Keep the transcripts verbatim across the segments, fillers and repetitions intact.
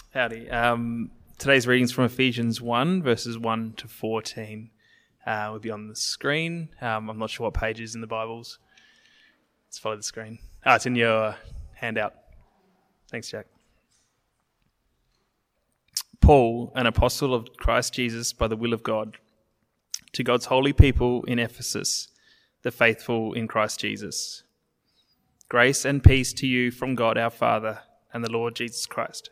Howdy. Um, today's readings from Ephesians one, verses one to fourteen. Uh, will be on the screen. Um, I'm not sure what page it is in the Bibles. Let's follow the screen. Ah, it's in your handout. Thanks, Jack. Paul, an apostle of Christ Jesus by the will of God, to God's holy people in Ephesus, the faithful in Christ Jesus. Grace and peace to you from God our Father and the Lord Jesus Christ.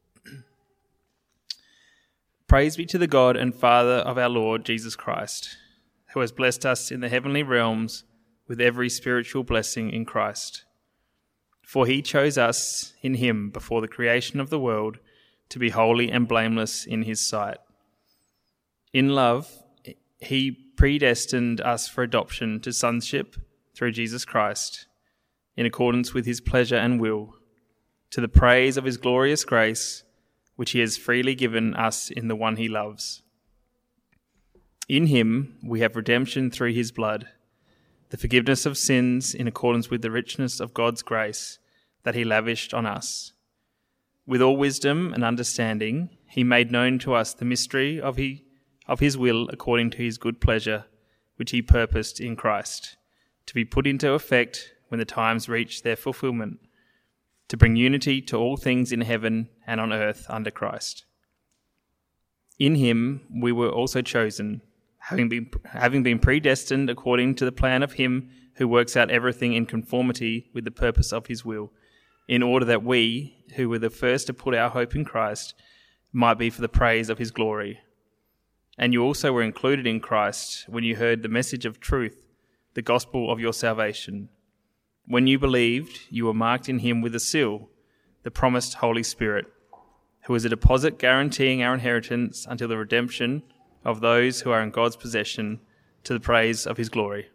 Praise be to the God and Father of our Lord Jesus Christ, who has blessed us in the heavenly realms with every spiritual blessing in Christ. For he chose us in him before the creation of the world to be holy and blameless in his sight. In love, he predestined us for adoption to sonship through Jesus Christ, in accordance with his pleasure and will, to the praise of his glorious grace, which he has freely given us in the one he loves. In him we have redemption through his blood, the forgiveness of sins in accordance with the richness of God's grace that he lavished on us. With all wisdom and understanding, he made known to us the mystery of, he, of his will according to his good pleasure, which he purposed in Christ, to be put into effect when the times reach their fulfillment, to bring unity to all things in heaven and on earth under Christ. In him we were also chosen, having been, having been predestined according to the plan of him who works out everything in conformity with the purpose of his will, in order that we, who were the first to put our hope in Christ, might be for the praise of his glory. And you also were included in Christ when you heard the message of truth, the gospel of your salvation. When you believed, you were marked in him with a seal, the promised Holy Spirit, who is a deposit guaranteeing our inheritance until the redemption of those who are in God's possession, to the praise of his glory.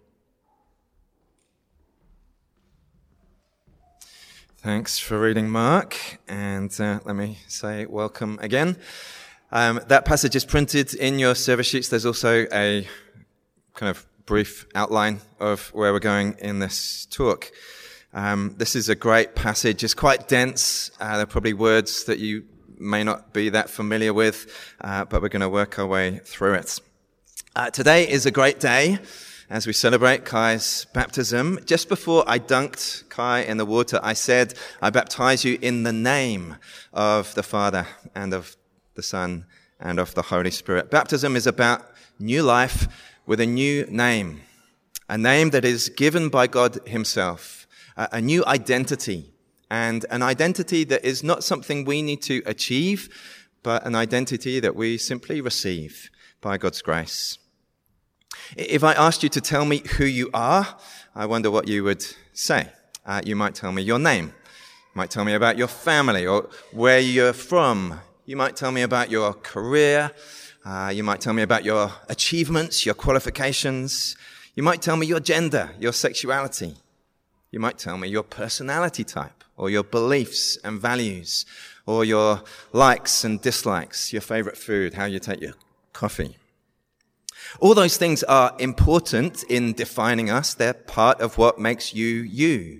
Thanks for reading, Mark, and uh, let me say welcome again. Um, that passage is printed in your service sheets. There's also a kind of brief outline of where we're going in this talk. Um, this is a great passage. It's quite dense. Uh, there are probably words that you may not be that familiar with, uh, but we're going to work our way through it. Uh, today is a great day as we celebrate Kai's baptism. Just before I dunked Kai in the water, I said, I baptize you in the name of the Father and of the Son and of the Holy Spirit. Baptism is about new life with a new name, a name that is given by God himself, a new identity, and an identity that is not something we need to achieve, but an identity that we simply receive by God's grace. If I asked you to tell me who you are, I wonder what you would say. Uh, you might tell me your name. You might tell me about your family or where you're from. You might tell me about your career. Uh, you might tell me about your achievements, your qualifications. You might tell me your gender, your sexuality. You might tell me your personality type or your beliefs and values or your likes and dislikes, your favorite food, how you take your coffee. All those things are important in defining us. They're part of what makes you, you.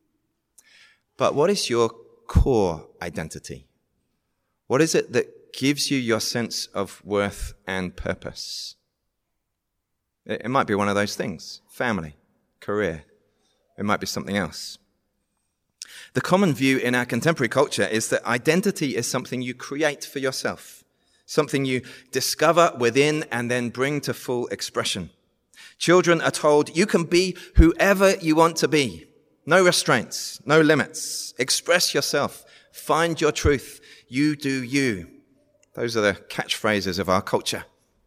But what is your core identity? What is it that gives you your sense of worth and purpose? It, it might be one of those things. Family, career. It might be something else. The common view in our contemporary culture is that identity is something you create for yourself, something you discover within and then bring to full expression. Children are told you can be whoever you want to be. No restraints, no limits. Express yourself. Find your truth. You do you. Those are the catchphrases of our culture.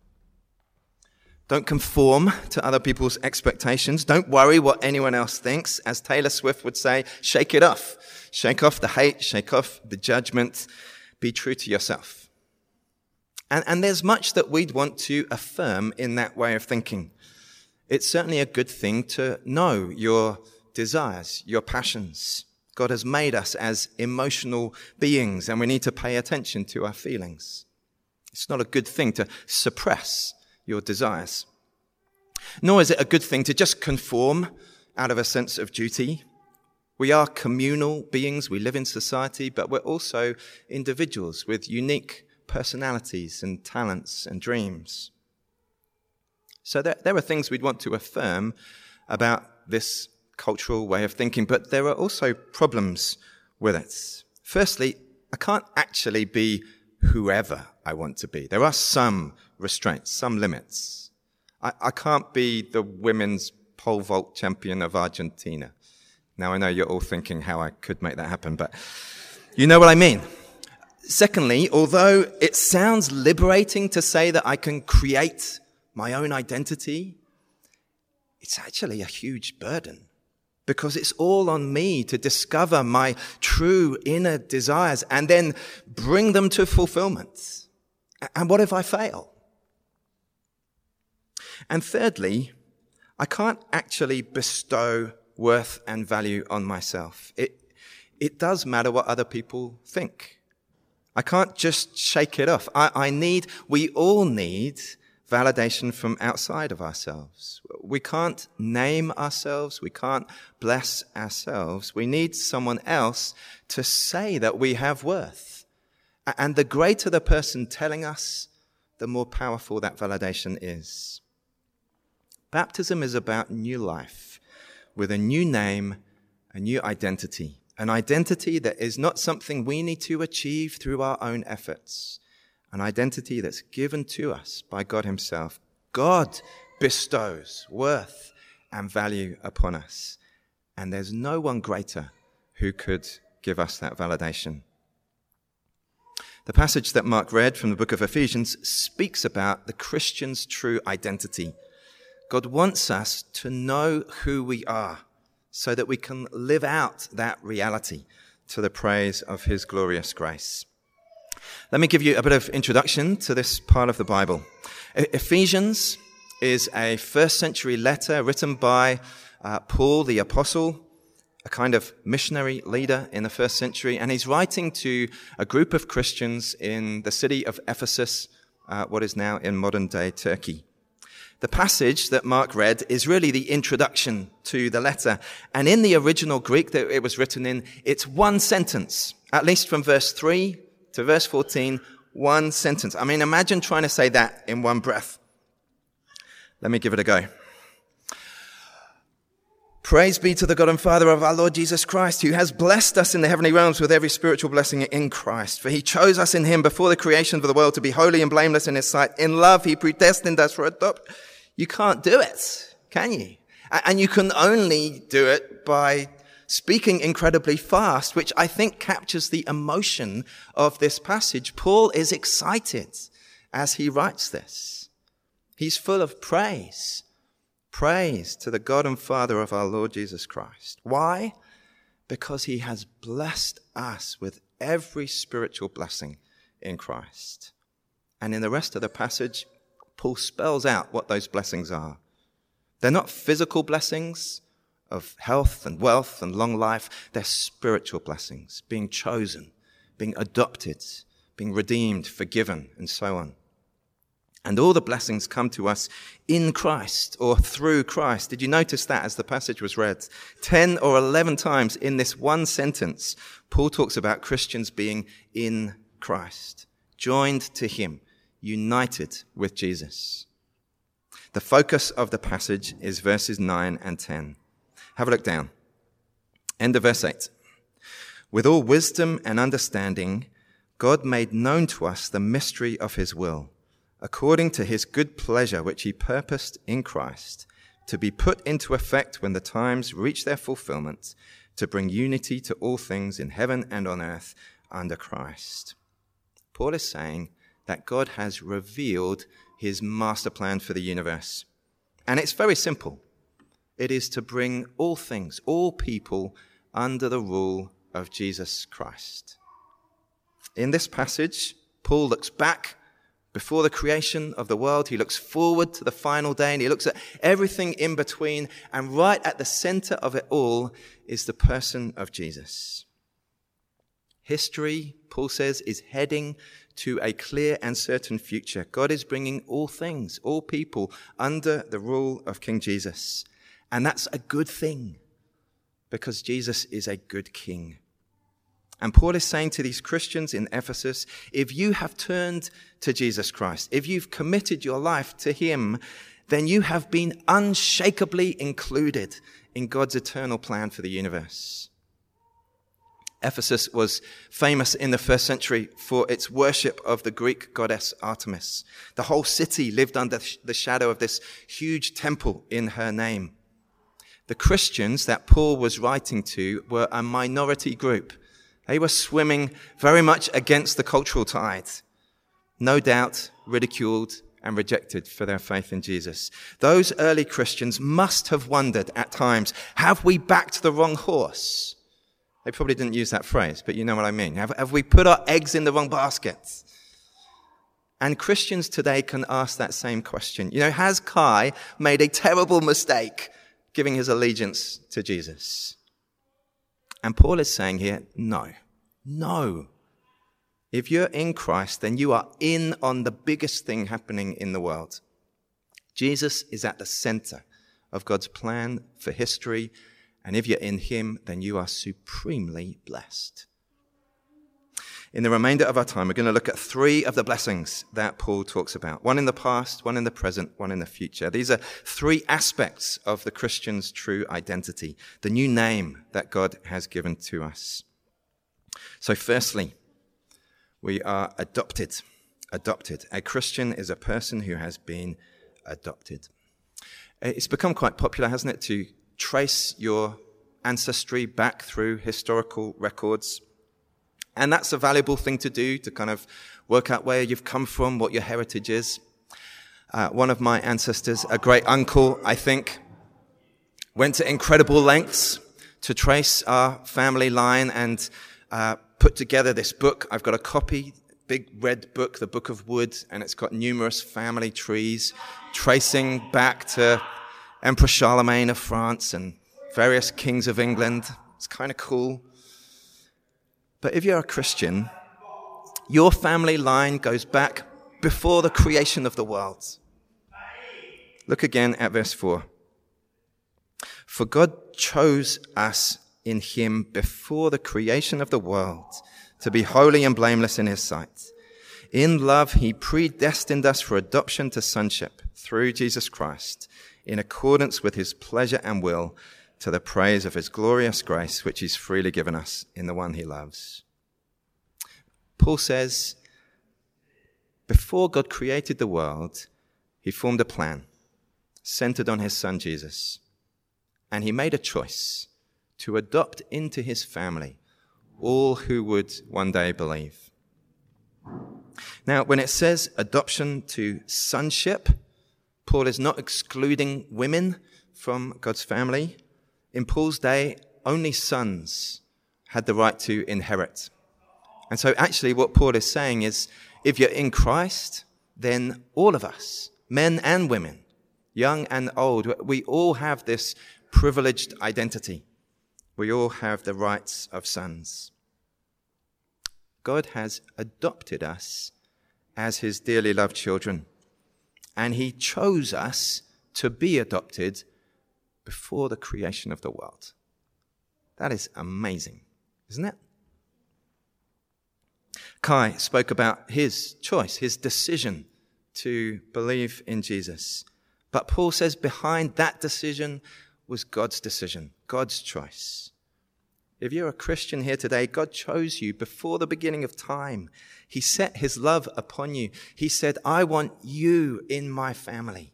Don't conform to other people's expectations. Don't worry what anyone else thinks. As Taylor Swift would say, shake it off. Shake off the hate. Shake off the judgment. Be true to yourself. And, and there's much that we'd want to affirm in that way of thinking. It's certainly a good thing to know your desires, your passions. God has made us as emotional beings, and we need to pay attention to our feelings. It's not a good thing to suppress your desires. Nor is it a good thing to just conform out of a sense of duty. We are communal beings. We live in society, but we're also individuals with unique personalities and talents and dreams. So there, there are things we'd want to affirm about this cultural way of thinking, but there are also problems with it. Firstly, I can't actually be whoever I want to be. There are some restraints, some limits. I, I can't be the women's pole vault champion of Argentina. Now, I know you're all thinking how I could make that happen, but you know what I mean. Secondly, although it sounds liberating to say that I can create my own identity, it's actually a huge burden because it's all on me to discover my true inner desires and then bring them to fulfillment. And what if I fail? And thirdly, I can't actually bestow worth and value on myself. It, it does matter what other people think. I can't just shake it off. I, I need, we all need validation from outside of ourselves. We can't name ourselves. We can't bless ourselves. We need someone else to say that we have worth. And the greater the person telling us, the more powerful that validation is. Baptism is about new life with a new name, a new identity, an identity that is not something we need to achieve through our own efforts, an identity that's given to us by God himself. God bestows worth and value upon us, and there's no one greater who could give us that validation. The passage that Mark read from the book of Ephesians speaks about the Christian's true identity. God wants us to know who we are so that we can live out that reality to the praise of his glorious grace. Let me give you a bit of introduction to this part of the Bible. Ephesians is a first century letter written by uh, Paul the Apostle, a kind of missionary leader in the first century, and he's writing to a group of Christians in the city of Ephesus, uh, what is now in modern-day Turkey. The passage that Mark read is really the introduction to the letter. And in the original Greek that it was written in, it's one sentence, at least from verse three to verse fourteen, one sentence. I mean, imagine trying to say that in one breath. Let me give it a go. Praise be to the God and Father of our Lord Jesus Christ, who has blessed us in the heavenly realms with every spiritual blessing in Christ. For he chose us in him before the creation of the world to be holy and blameless in his sight. In love, he predestined us for adoption. You can't do it, can you? And you can only do it by speaking incredibly fast, which I think captures the emotion of this passage. Paul is excited as he writes this. He's full of praise. Praise to the God and Father of our Lord Jesus Christ. Why? Because he has blessed us with every spiritual blessing in Christ. And in the rest of the passage, Paul spells out what those blessings are. They're not physical blessings of health and wealth and long life. They're spiritual blessings, being chosen, being adopted, being redeemed, forgiven, and so on. And all the blessings come to us in Christ or through Christ. Did you notice that as the passage was read? Ten or eleven times in this one sentence, Paul talks about Christians being in Christ, joined to him, united with Jesus. The focus of the passage is verses nine and ten. Have a look down. End of verse eight. With all wisdom and understanding, God made known to us the mystery of his will, according to his good pleasure, which he purposed in Christ, to be put into effect when the times reach their fulfillment, to bring unity to all things in heaven and on earth under Christ. Paul is saying that God has revealed his master plan for the universe. And it's very simple. It is to bring all things, all people, under the rule of Jesus Christ. In this passage, Paul looks back before the creation of the world. He looks forward to the final day, and he looks at everything in between. And right at the center of it all is the person of Jesus. History, Paul says, is heading to a clear and certain future. God is bringing all things, all people, under the rule of King Jesus. And that's a good thing, because Jesus is a good king. And Paul is saying to these Christians in Ephesus, if you have turned to Jesus Christ, if you've committed your life to him, then you have been unshakably included in God's eternal plan for the universe. Ephesus was famous in the first century for its worship of the Greek goddess Artemis. The whole city lived under the shadow of this huge temple in her name. The Christians that Paul was writing to were a minority group. They were swimming very much against the cultural tide, no doubt ridiculed and rejected for their faith in Jesus. Those early Christians must have wondered at times, have we backed the wrong horse? They probably didn't use that phrase, but you know what I mean. Have, have we put our eggs in the wrong baskets? And Christians today can ask that same question. You know, has Kai made a terrible mistake giving his allegiance to Jesus? And Paul is saying here, no, no. If you're in Christ, then you are in on the biggest thing happening in the world. Jesus is at the center of God's plan for history. And if you're in him, then you are supremely blessed. In the remainder of our time, we're going to look at three of the blessings that Paul talks about. One in the past, one in the present, one in the future. These are three aspects of the Christian's true identity, the new name that God has given to us. So firstly, we are adopted. Adopted. A Christian is a person who has been adopted. It's become quite popular, hasn't it, to trace your ancestry back through historical records. And that's a valuable thing to do, to kind of work out where you've come from, what your heritage is. Uh, one of my ancestors, a great uncle, I think, went to incredible lengths to trace our family line and uh, put together this book. I've got a copy, big red book, the Book of Wood, and it's got numerous family trees tracing back to Emperor Charlemagne of France and various kings of England. It's kind of cool. But if you're a Christian, your family line goes back before the creation of the world. Look again at verse four. For God chose us in him before the creation of the world to be holy and blameless in his sight. In love, he predestined us for adoption to sonship through Jesus Christ, in accordance with his pleasure and will, to the praise of his glorious grace, which he's freely given us in the one he loves. Paul says, before God created the world, he formed a plan centered on his son Jesus. And he made a choice to adopt into his family all who would one day believe. Now, when it says adoption to sonship, Paul is not excluding women from God's family. In Paul's day, only sons had the right to inherit. And so actually what Paul is saying is, if you're in Christ, then all of us, men and women, young and old, we all have this privileged identity. We all have the rights of sons. God has adopted us as his dearly loved children, and he chose us to be adopted before the creation of the world. That is amazing, isn't it? Kai spoke about his choice, his decision to believe in Jesus. But Paul says behind that decision was God's decision, God's choice. If you're a Christian here today, God chose you before the beginning of time. He set his love upon you. He said, I want you in my family.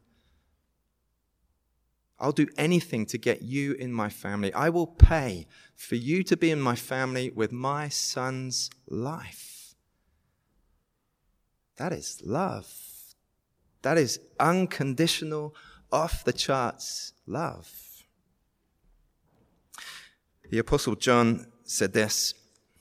I'll do anything to get you in my family. I will pay for you to be in my family with my son's life. That is love. That is unconditional, off the charts love. The Apostle John said this: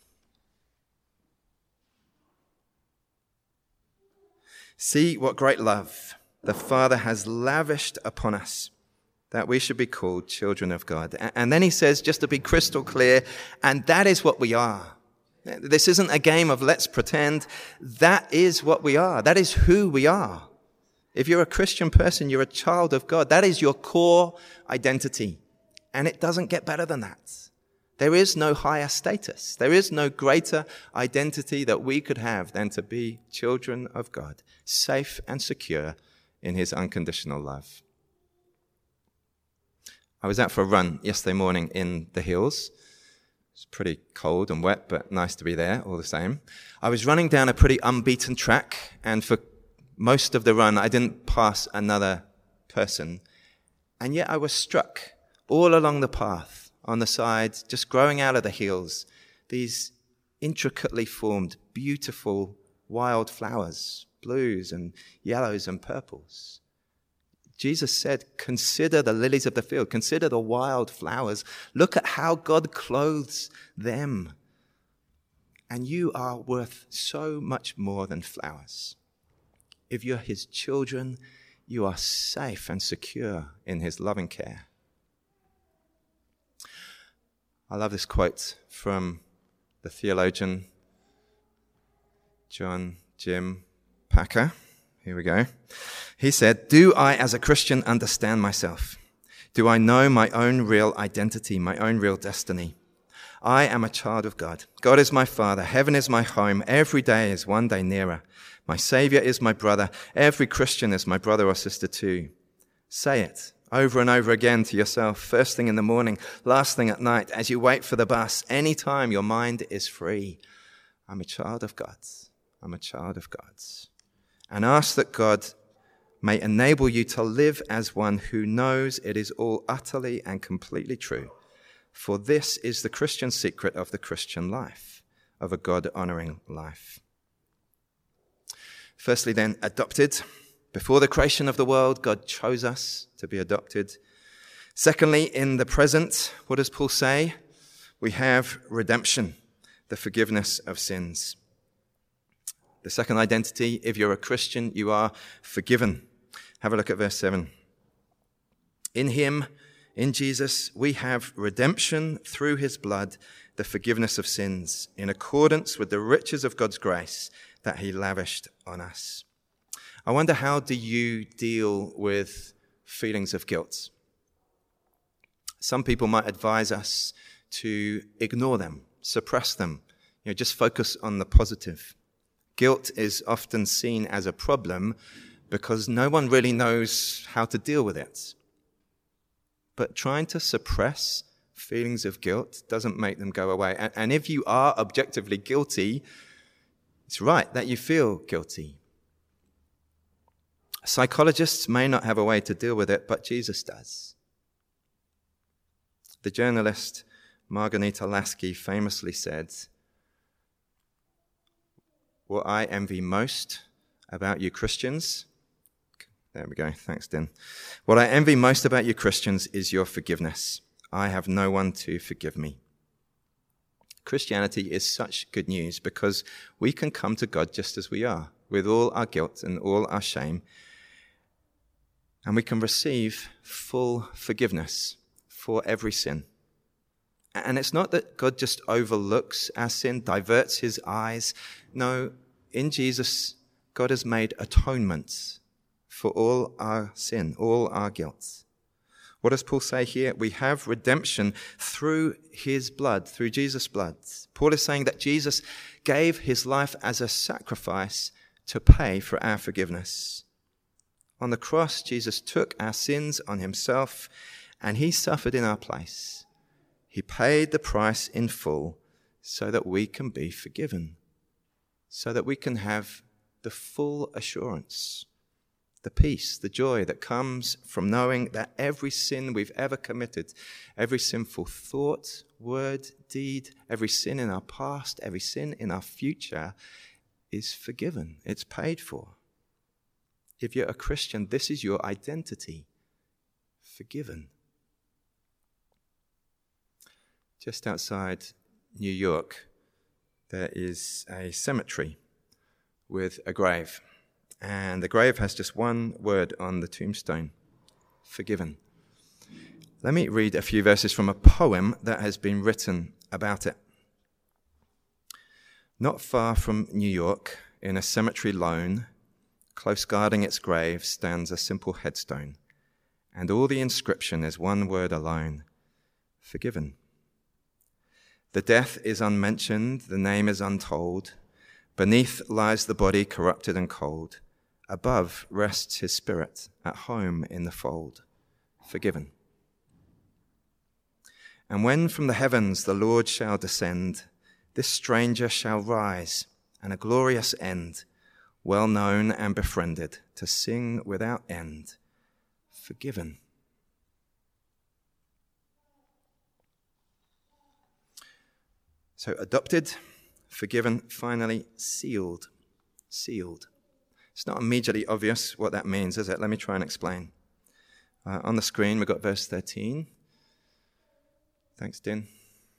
see what great love the Father has lavished upon us, that we should be called children of God. And then he says, just to be crystal clear, and that is what we are. This isn't a game of let's pretend. That is what we are. That is who we are. If you're a Christian person, you're a child of God. That is your core identity. And it doesn't get better than that. There is no higher status. There is no greater identity that we could have than to be children of God, safe and secure in his unconditional love. I was out for a run yesterday morning in the hills. It's pretty cold and wet, but nice to be there all the same. I was running down a pretty unbeaten track, and for most of the run, I didn't pass another person. And yet I was struck all along the path, on the sides, just growing out of the hills, these intricately formed, beautiful wild flowers, blues and yellows and purples. Jesus said, consider the lilies of the field, consider the wild flowers. Look at how God clothes them. And you are worth so much more than flowers. If you're his children, you are safe and secure in his loving care. I love this quote from the theologian John Jim Packer. Here we go. He said, do I as a Christian understand myself? Do I know my own real identity, my own real destiny? I am a child of God. God is my Father. Heaven is my home. Every day is one day nearer. My Savior is my brother. Every Christian is my brother or sister too. Say it over and over again to yourself, first thing in the morning, last thing at night, as you wait for the bus, anytime your mind is free. I'm a child of God. I'm a child of God. And ask that God may enable you to live as one who knows it is all utterly and completely true. For this is the Christian secret of the Christian life, of a God-honoring life. Firstly then, adopted. Before the creation of the world, God chose us to be adopted. Secondly, in the present, what does Paul say? We have redemption, the forgiveness of sins. The second identity, if you're a Christian, you are forgiven. Have a look at verse seven. In him, in Jesus, we have redemption through his blood, the forgiveness of sins, in accordance with the riches of God's grace that he lavished on us. I wonder, how do you deal with feelings of guilt? Some people might advise us to ignore them, suppress them, you know, just focus on the positive. Guilt is often seen as a problem because no one really knows how to deal with it. But trying to suppress feelings of guilt doesn't make them go away. And, and if you are objectively guilty, it's right that you feel guilty. Psychologists may not have a way to deal with it, but Jesus does. The journalist Margarita Lasky famously said, what I envy most about you Christians, there we go, thanks, Din. What I envy most about you Christians is your forgiveness. I have no one to forgive me. Christianity is such good news because we can come to God just as we are, with all our guilt and all our shame, and we can receive full forgiveness for every sin. And it's not that God just overlooks our sin, diverts his eyes. No, in Jesus, God has made atonement for all our sin, all our guilt. What does Paul say here? We have redemption through his blood, through Jesus' blood. Paul is saying that Jesus gave his life as a sacrifice to pay for our forgiveness. On the cross, Jesus took our sins on himself, and he suffered in our place. He paid the price in full so that we can be forgiven, so that we can have the full assurance, the peace, the joy that comes from knowing that every sin we've ever committed, every sinful thought, word, deed, every sin in our past, every sin in our future is forgiven. It's paid for. If you're a Christian, this is your identity, forgiven. Just outside New York, there is a cemetery with a grave. And the grave has just one word on the tombstone, forgiven. Let me read a few verses from a poem that has been written about it. Not far from New York, in a cemetery lone, close guarding its grave, stands a simple headstone. And all the inscription is one word alone, forgiven. The death is unmentioned, the name is untold. Beneath lies the body corrupted and cold. Above rests his spirit, at home in the fold, forgiven. And when from the heavens the Lord shall descend, this stranger shall rise, and a glorious end, well known and befriended, to sing without end, forgiven. So adopted, forgiven, finally sealed, sealed. It's not immediately obvious what that means, is it? Let me try and explain. Uh, on the screen, we've got verse thirteen. Thanks, Din.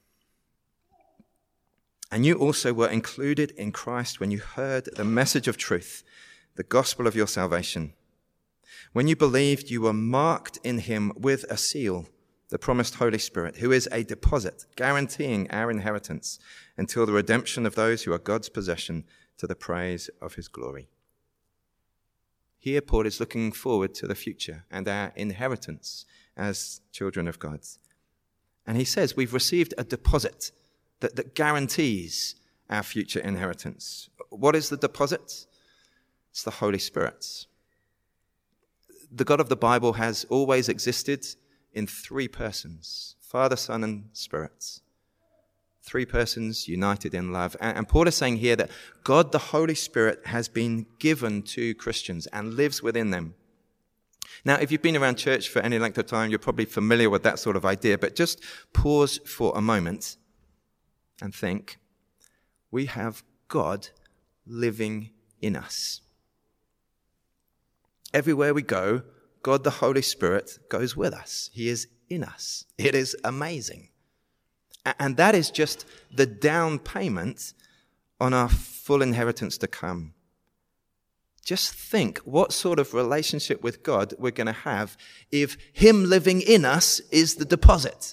And you also were included in Christ when you heard the message of truth, the gospel of your salvation. When you believed, you were marked in him with a seal, the promised Holy Spirit, who is a deposit guaranteeing our inheritance until the redemption of those who are God's possession to the praise of his glory. Here, Paul is looking forward to the future and our inheritance as children of God. And he says we've received a deposit that, that guarantees our future inheritance. What is the deposit? It's the Holy Spirit. The God of the Bible has always existed in three persons, Father, Son, and Spirit. Three persons united in love. And Paul is saying here that God, the Holy Spirit, has been given to Christians and lives within them. Now, if you've been around church for any length of time, you're probably familiar with that sort of idea, but just pause for a moment and think, we have God living in us. Everywhere we go, God, the Holy Spirit, goes with us. He is in us. It is amazing. And that is just the down payment on our full inheritance to come. Just think what sort of relationship with God we're going to have if him living in us is the deposit.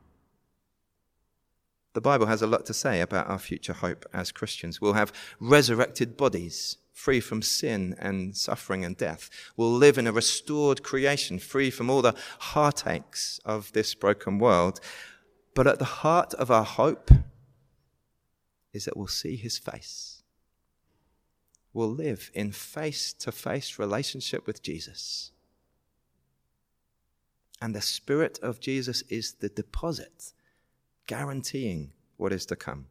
The Bible has a lot to say about our future hope as Christians. We'll have resurrected bodies, free from sin and suffering and death. We'll live in a restored creation, free from all the heartaches of this broken world. But at the heart of our hope is that we'll see his face. We'll live in face-to-face relationship with Jesus. And the Spirit of Jesus is the deposit, guaranteeing what is to come.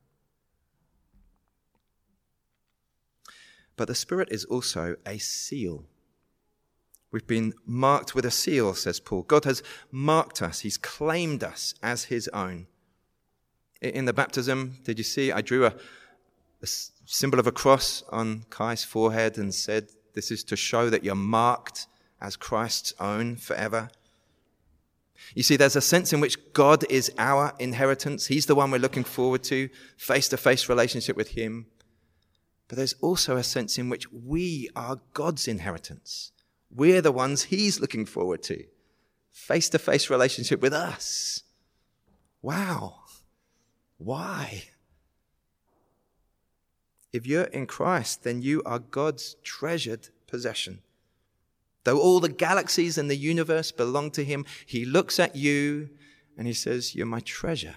But the Spirit is also a seal. We've been marked with a seal, says Paul. God has marked us. He's claimed us as his own. In the baptism, did you see? I drew a, a symbol of a cross on Kai's forehead and said, this is to show that you're marked as Christ's own forever. You see, there's a sense in which God is our inheritance. He's the one we're looking forward to, face-to-face relationship with him. But there's also a sense in which we are God's inheritance. We're the ones he's looking forward to. Face-to-face relationship with us. Wow. Why? If you're in Christ, then you are God's treasured possession. Though all the galaxies in the universe belong to him, he looks at you and he says, you're my treasure.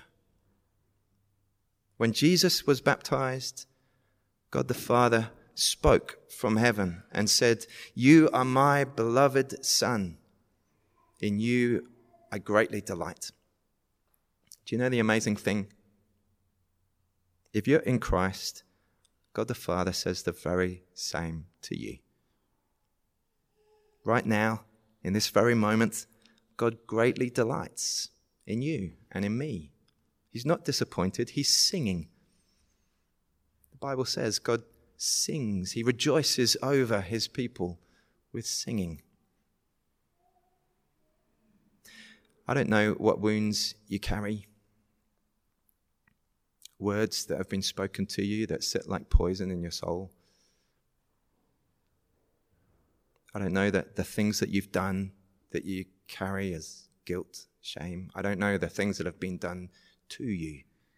When Jesus was baptized, God the Father spoke from heaven and said, you are my beloved Son. In you I greatly delight. Do you know the amazing thing? If you're in Christ, God the Father says the very same to you. Right now, in this very moment, God greatly delights in you and in me. He's not disappointed, he's singing. The Bible says God sings. He rejoices over his people with singing. I don't know what wounds you carry. Words that have been spoken to you that sit like poison in your soul. I don't know that the things that you've done that you carry as guilt, shame. I don't know the things that have been done to you.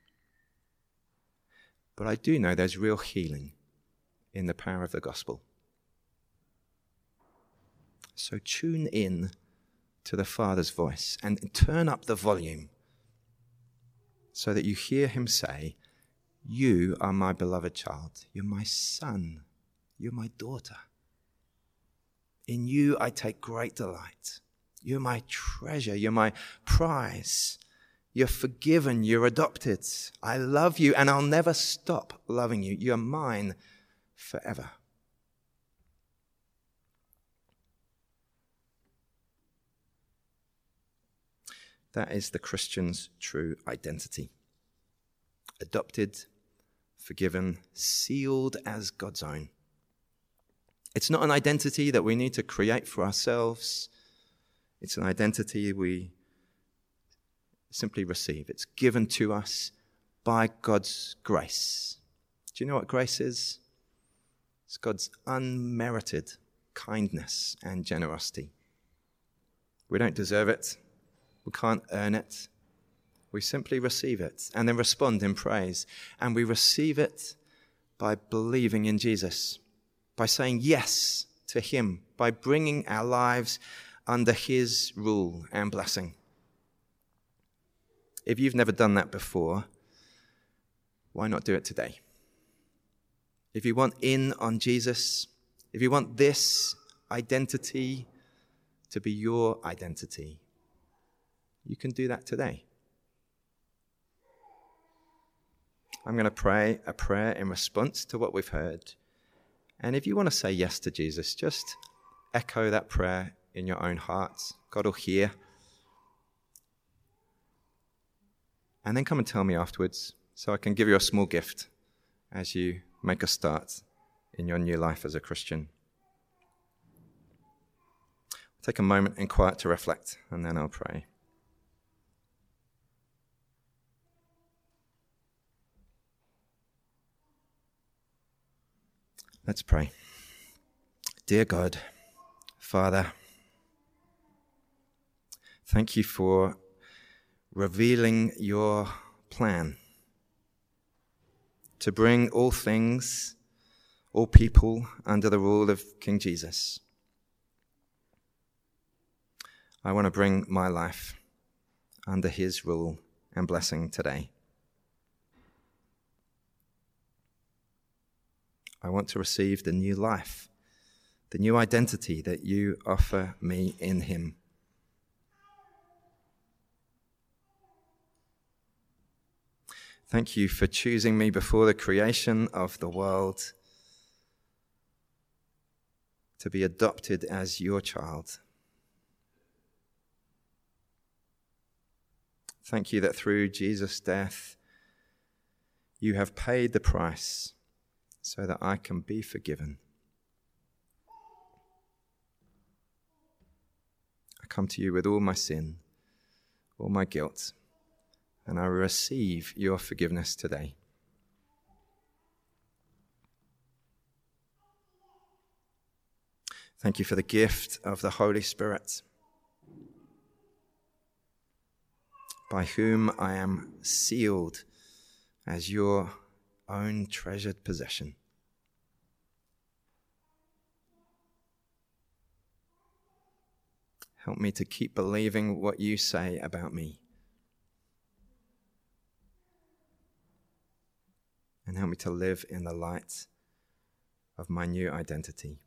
But I do know there's real healing in the power of the gospel. So tune in to the Father's voice and turn up the volume so that you hear him say, "You are my beloved child. You're my son. You're my daughter. In you I take great delight. You're my treasure. You're my prize. You're forgiven. You're adopted. I love you, and I'll never stop loving you. You're mine forever." That is the Christian's true identity. Adopted, forgiven, sealed as God's own. It's not an identity that we need to create for ourselves. It's an identity we simply receive. It's given to us by God's grace. Do you know what grace is? It's God's unmerited kindness and generosity. We don't deserve it. We can't earn it. We simply receive it and then respond in praise. And we receive it by believing in Jesus, by saying yes to him, by bringing our lives under his rule and blessing. If you've never done that before, why not do it today? If you want in on Jesus, if you want this identity to be your identity, you can do that today. I'm going to pray a prayer in response to what we've heard. And if you want to say yes to Jesus, just echo that prayer in your own heart. God will hear. And then come and tell me afterwards so I can give you a small gift as you make a start in your new life as a Christian. Take a moment in quiet to reflect, and then I'll pray. Let's pray. Dear God, Father, thank you for revealing your plan to bring all things, all people under the rule of King Jesus. I want to bring my life under his rule and blessing today. I want to receive the new life, the new identity that you offer me in him. Thank you for choosing me before the creation of the world to be adopted as your child. Thank you that through Jesus' death, you have paid the price so that I can be forgiven. I come to you with all my sin, all my guilt, and I receive your forgiveness today. Thank you for the gift of the Holy Spirit, by whom I am sealed as your own treasured possession. Help me to keep believing what you say about me. And help me to live in the light of my new identity,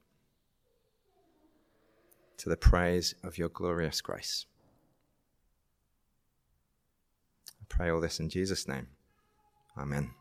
to the praise of your glorious grace. I pray all this in Jesus' name. Amen.